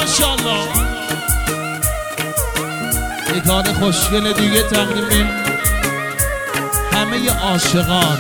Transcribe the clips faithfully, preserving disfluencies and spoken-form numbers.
ماشاءالله. یک کار خوشگل دیگه تقدیم همه عاشقان.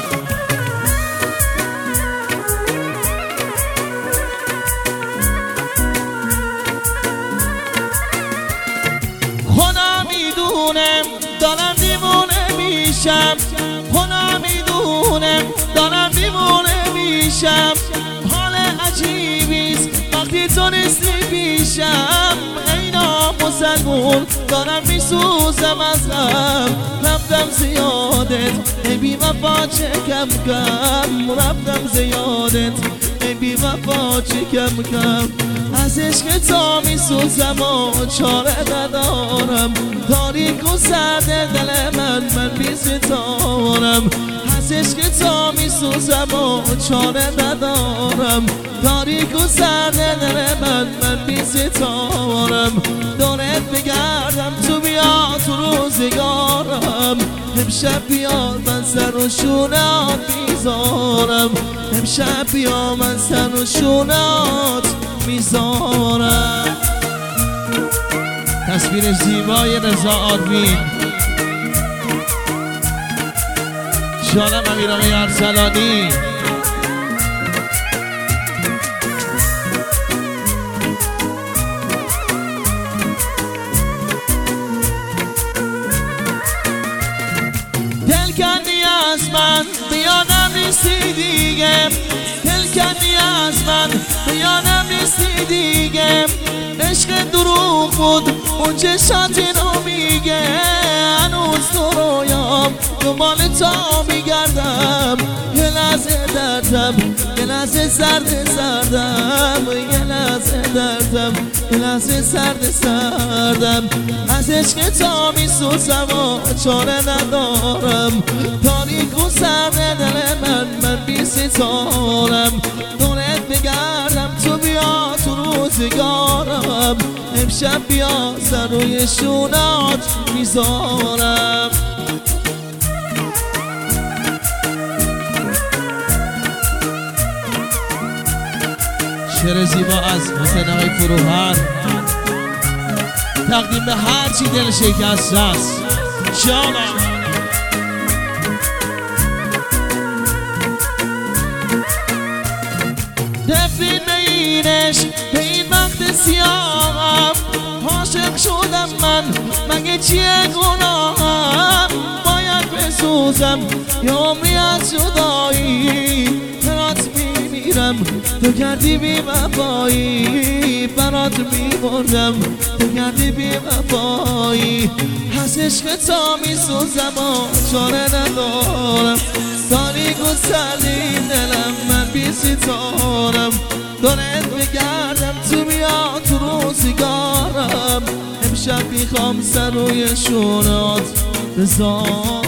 خدا میدونم دارم دیوونه میشم، خدا میدونم دارم دیوونه میشم. حال عجیبیست وقتی تو نیستی پیشم. ای نامسلمون دارم میسوزم از غم، رفتم زیادت ای بی وفا چه کم کم. رفتم زیادت ای بی وفا چه کم کم. از عشق تا میسوزم و چاره ندارم. تاریک و سرد دل من من بی ستارم. از عشق تا میسوزم و چاره ندارم. تاریک و سرد دل من من بی ستارم. دورت بگردم تو بیا تو روزگارم. امشب بیا من سر و شونات میذارم. امشب بیا من سر و شونات میذارم. تصویر زیبای رضا آرمین، جانم امیر آقای ارسلانی. دلکندی از من بیانم نیستی دیگه. دلکندی از من بیانم نیستی دیگه. عشق دروغ بود اون چشاتی رو میگه. هنوز تو رویام دنبال تا میگردم. یه لحظه دردم یه لحظه سرد سردم. یه لحظه دردم یه لحظه سرد سردم. از عشق تا میسوزم و چاره ندارم. تاریک و سرد دل من من بی ستارم. دورت بگردم تو بیا تو روزگارم. امشب بیا سر روی شونات میذارم. شعر زیبا از حسین آقای فروهر تقدیم به هر چی دل شکست است. جانم دفین به این عشق به این وقت سیاهم. عاشق شدم من مگه چیه گناهم. باید بسوزم یه عمری از جدایی. برات میمیرم تو کردی بی وفایی. برات میمردم تو کردی بی وفایی. از عشق تا میسوزم و چاره ندارم. تاریک و سردی دلم من بی ستارم. دورت بگردم تو بیا تو روزگارم. امشب میخوام سر روی شونات بذارم.